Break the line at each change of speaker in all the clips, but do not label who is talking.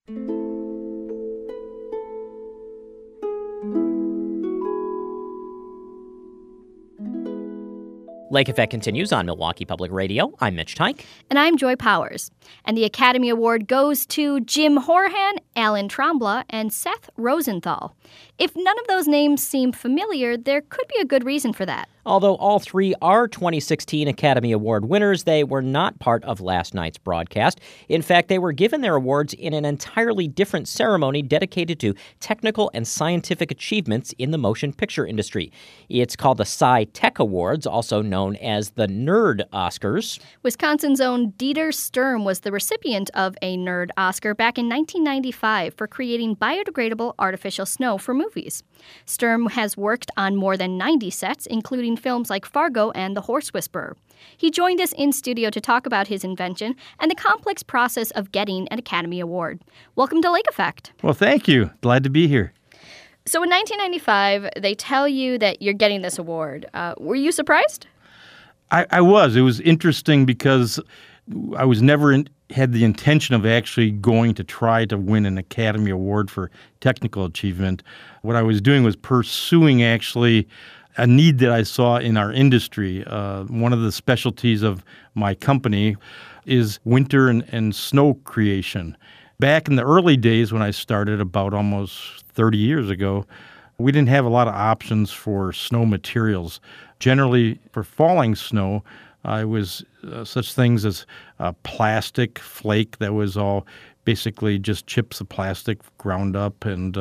Lake Effect continues on Milwaukee Public Radio. I'm Mitch Teich.
And I'm Joy Powers. And the Academy Award goes to Jim Horahan, Alan Trembla, and Seth Rosenthal. If none of those names seem familiar, there could be a good reason for that.
Although all three are 2016 Academy Award winners, they were not part of last night's broadcast. In fact, they were given their awards in an entirely different ceremony dedicated to technical and scientific achievements in the motion picture industry. It's called the Sci-Tech Awards, also known as the Nerd Oscars.
Wisconsin's own Dieter Sturm was the recipient of a Nerd Oscar back in 1995 for creating biodegradable artificial snow for movies. Sturm has worked on more than 90 sets, including films like Fargo and The Horse Whisperer. He joined us in studio to talk about his invention and the complex process of getting an Academy Award. Welcome to Lake Effect.
Well, thank you. Glad to be here.
So in 1995, they tell you that you're getting this award. Were you surprised?
I was. It was interesting because I was never had the intention of actually going to try to win an Academy Award for technical achievement. What I was doing was pursuing actually a need that I saw in our industry. One of the specialties of my company is winter and snow creation. Back in the early days when I started about almost 30 years ago, we didn't have a lot of options for snow materials. Generally, for falling snow, it was such things as plastic flake that was all basically just chips of plastic ground up, and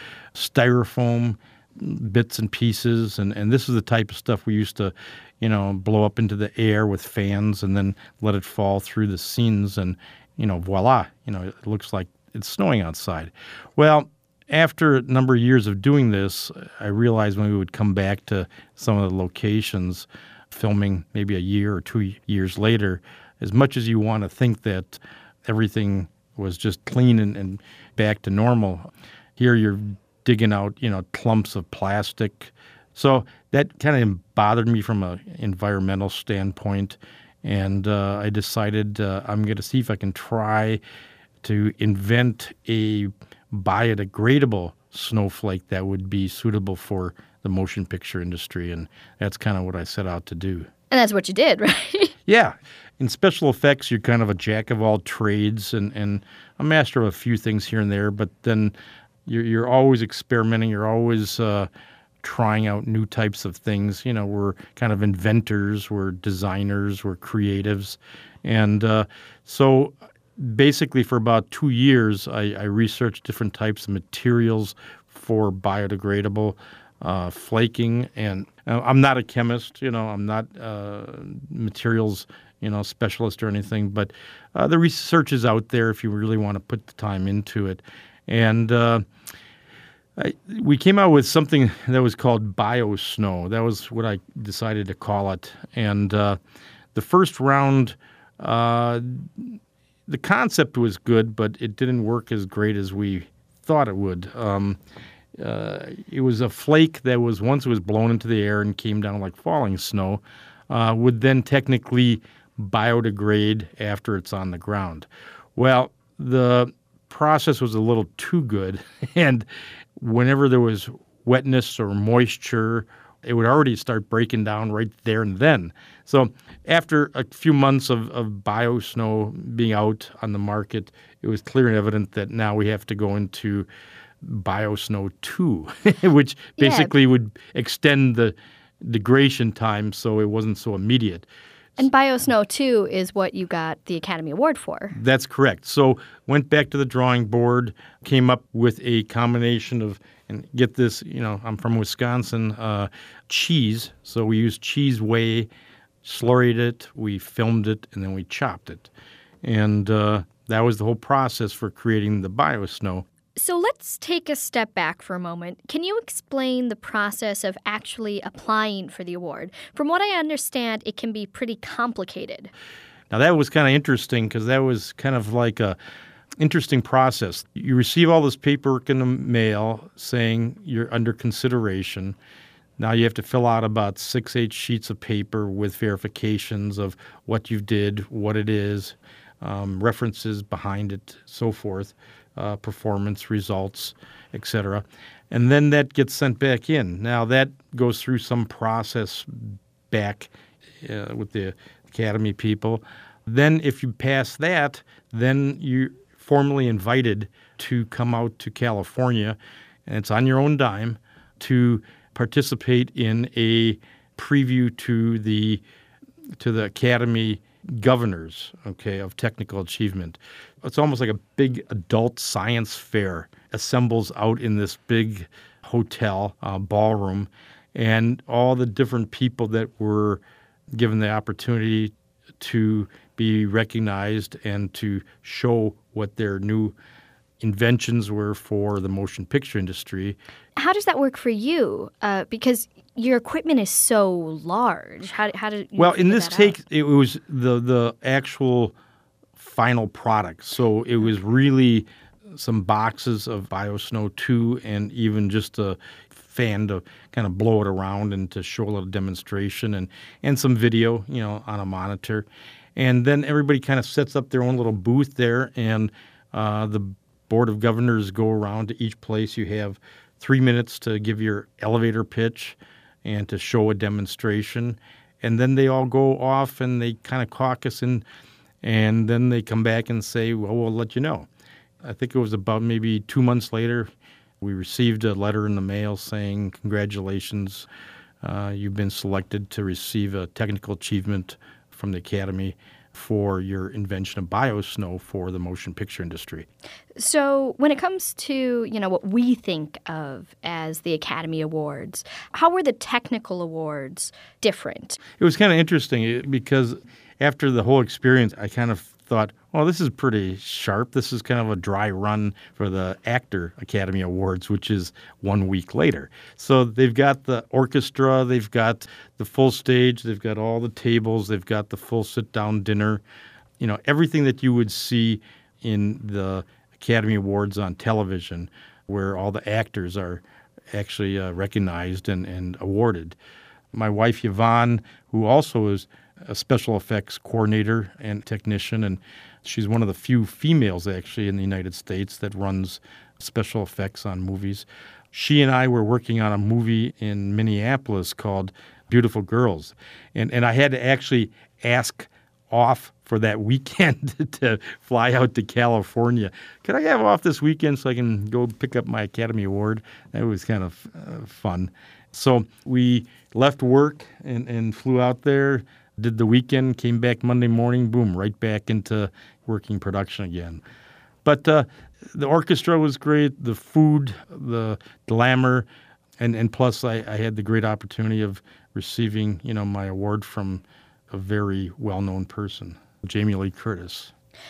styrofoam bits and pieces. And this is the type of stuff we used to, blow up into the air with fans and then let it fall through the scenes, and, voila, it looks like it's snowing outside. Well, after a number of years of doing this, I realized when we would come back to some of the locations, filming maybe a year or 2 years later, as much as you want to think that everything was just clean and back to normal, here you're digging out, clumps of plastic. So that kind of bothered me from an environmental standpoint, and I decided I'm going to see if I can try to invent a biodegradable snowflake that would be suitable for the motion picture industry, and that's kind of what I set out to do.
And that's what you did, right?
Yeah. In special effects, you're kind of a jack of all trades and a master of a few things here and there, but then you're always experimenting. You're always trying out new types of things. We're kind of inventors, we're designers, we're creatives. And so basically for about 2 years, I researched different types of materials for biodegradable flaking. And I'm not a chemist, I'm not materials, specialist or anything, but the research is out there if you really want to put the time into it. And we came out with something that was called BioSnow. That was what I decided to call it. And the first round, the concept was good, but it didn't work as great as we thought it would. It was a flake that was, once it was blown into the air and came down like falling snow, would then technically biodegrade after it's on the ground. Well, the process was a little too good, and whenever there was wetness or moisture, it would already start breaking down right there and then. So after a few months of BioSnow being out on the market, it was clear and evident that now we have to go into BioSnow 2, which basically would extend the degradation time so it wasn't so immediate.
And BioSnow 2 is what you got the Academy Award for.
That's correct. So went back to the drawing board, came up with a combination of, and get this, I'm from Wisconsin, cheese. So we used cheese whey, slurried it, we filmed it, and then we chopped it. And that was the whole process for creating the BioSnow.
So let's take a step back for a moment. Can you explain the process of actually applying for the award? From what I understand, it can be pretty complicated.
Now, that was kind of interesting because that was kind of like a interesting process. You receive all this paperwork in the mail saying you're under consideration. Now you have to fill out about 6-8 sheets of paper with verifications of what you did, what it is, references behind it, so forth. performance results, etc. And then that gets sent back in. Now that goes through some process back with the Academy people. Then if you pass that, then you're formally invited to come out to California, and it's on your own dime, to participate in a preview to the Academy governors, okay, of technical achievement. It's almost like a big adult science fair assembles out in this big hotel ballroom, and all the different people that were given the opportunity to be recognized and to show what their new inventions were for the motion picture industry.
How does that work for you? Because your equipment is so large. How did you
Well, in this
that
take,
out?
it was the actual final product. So it was really some boxes of BioSnow 2 and even just a fan to kind of blow it around and to show a little demonstration and some video, on a monitor. And then everybody kind of sets up their own little booth there, and the Board of Governors go around to each place. You have 3 minutes to give your elevator pitch and to show a demonstration. And then they all go off and they kind of caucus and then they come back and say, well, we'll let you know. I think it was about maybe 2 months later, we received a letter in the mail saying, congratulations, you've been selected to receive a technical achievement from the Academy for your invention of BioSnow for the motion picture industry.
So when it comes to, what we think of as the Academy Awards, how were the technical awards different?
It was kind of interesting because after the whole experience, I kind of thought, well, this is pretty sharp. This is kind of a dry run for the Actor Academy Awards, which is 1 week later. So they've got the orchestra, they've got the full stage, they've got all the tables, they've got the full sit-down dinner, everything that you would see in the Academy Awards on television, where all the actors are actually recognized and awarded. My wife, Yvonne, who also is a special effects coordinator and technician, and she's one of the few females actually in the United States that runs special effects on movies. She and I were working on a movie in Minneapolis called Beautiful Girls, and I had to actually ask off for that weekend to fly out to California. Could I have off this weekend so I can go pick up my Academy Award? That was kind of fun. So we left work and flew out there, did the weekend, came back Monday morning, boom, right back into working production again. But the orchestra was great, the food, the glamour, and plus I had the great opportunity of receiving, my award from a very well-known person, Jamie Lee Curtis.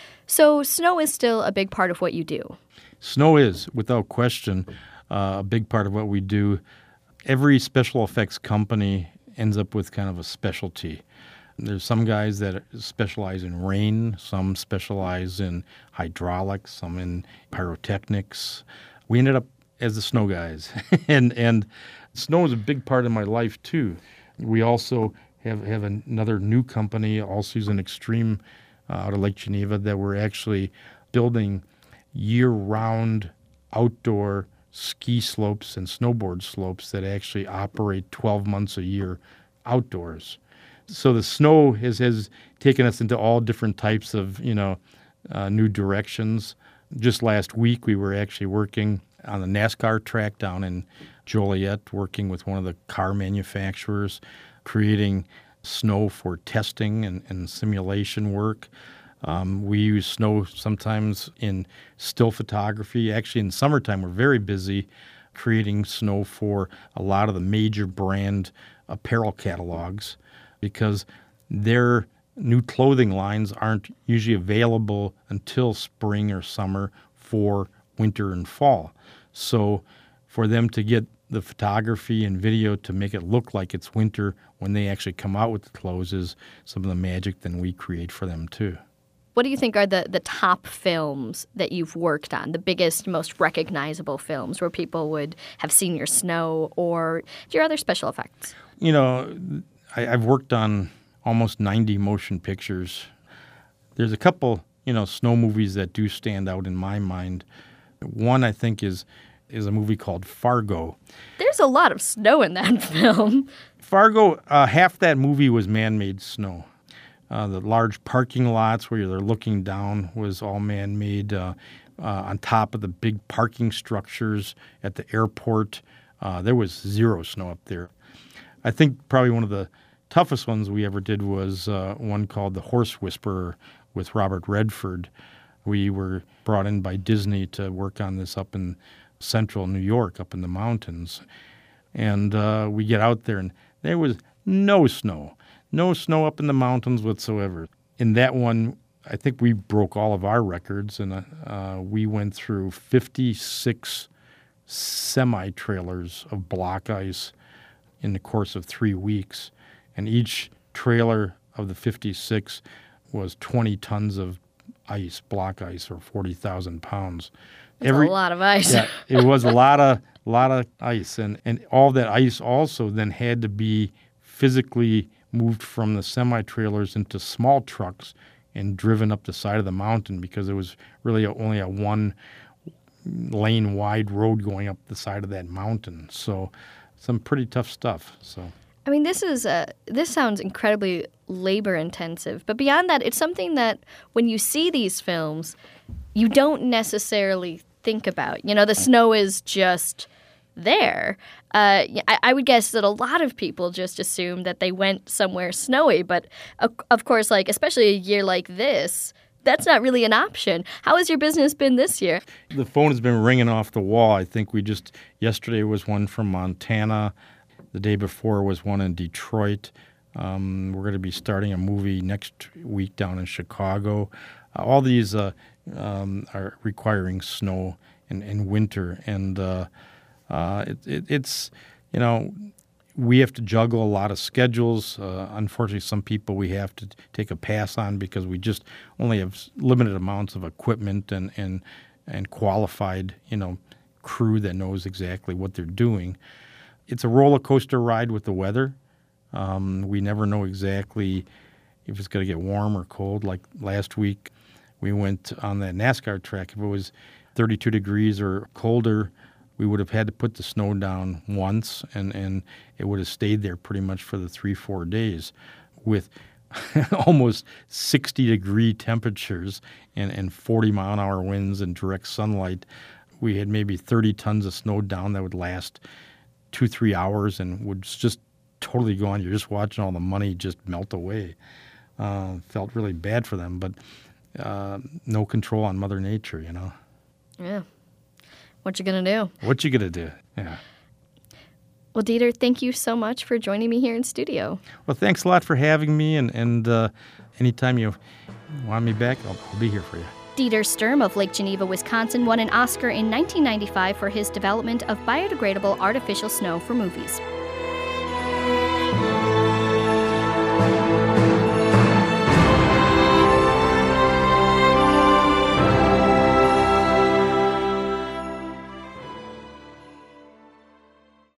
So snow is still a big part of what you do.
Snow is, without question, a big part of what we do. Every special effects company ends up with kind of a specialty. There's some guys that specialize in rain, some specialize in hydraulics, some in pyrotechnics. We ended up as the snow guys. and snow is a big part of my life, too. We also have another new company, All Season Extreme, out of Lake Geneva, that we're actually building year-round outdoor ski slopes and snowboard slopes that actually operate 12 months a year outdoors. So the snow has taken us into all different types of, new directions. Just last week, we were actually working on the NASCAR track down in Joliet, working with one of the car manufacturers, creating snow for testing and simulation work. We use snow sometimes in still photography. Actually, in summertime, we're very busy creating snow for a lot of the major brand apparel catalogs because their new clothing lines aren't usually available until spring or summer for winter and fall. So for them to get the photography and video to make it look like it's winter when they actually come out with the clothes is some of the magic that we create for them too.
What do you think are the top films that you've worked on, the biggest, most recognizable films where people would have seen your snow or your other special effects?
I've worked on almost 90 motion pictures. There's a couple, snow movies that do stand out in my mind. One, I think, is a movie called Fargo.
There's a lot of snow in that film.
Fargo, half that movie was man-made snow. The large parking lots where they're looking down was all man-made. On top of the big parking structures at the airport, there was zero snow up there. I think probably one of the toughest ones we ever did was one called The Horse Whisperer with Robert Redford. We were brought in by Disney to work on this up in central New York, up in the mountains. And we get out there, and there was no snow up in the mountains whatsoever. In that one, I think we broke all of our records, and we went through 56 semi-trailers of block ice in the course of 3 weeks. And each trailer of the 56 was 20 tons of ice, block ice, or 40,000 pounds.
That's a lot of ice.
Yeah, it was a lot of ice. And all that ice also then had to be physically moved from the semi-trailers into small trucks and driven up the side of the mountain because there was really only a one-lane wide road going up the side of that mountain. So some pretty tough stuff. So.
I mean, this sounds incredibly labor-intensive. But beyond that, it's something that when you see these films, you don't necessarily think about. You know, the snow is just there. I would guess that a lot of people just assume that they went somewhere snowy. But, of course, like especially a year like this, that's not really an option. How has your business been this year?
The phone has been ringing off the wall. I think yesterday was one from Montana. The day before was one in Detroit. We're going to be starting a movie next week down in Chicago. All these are requiring snow and winter, and it's we have to juggle a lot of schedules. Unfortunately, some people we have to take a pass on because we just only have limited amounts of equipment and qualified crew that knows exactly what they're doing. It's a roller coaster ride with the weather. We never know exactly if it's going to get warm or cold. Like last week, we went on that NASCAR track. If it was 32 degrees or colder, we would have had to put the snow down once, and it would have stayed there pretty much for the 3-4 days with almost 60-degree temperatures and 40-mile-an-hour winds and direct sunlight. We had maybe 30 tons of snow down that would last 2-3 hours and would just totally go on. You're just watching all the money just melt away. Felt really bad for them, but no control on Mother Nature,
Yeah. What you gonna do?
Yeah.
Well, Dieter, thank you so much for joining me here in studio.
Well, thanks a lot for having me, and anytime you want me back, I'll be here for you.
Dieter Sturm of Lake Geneva, Wisconsin, won an Oscar in 1995 for his development of biodegradable artificial snow for movies.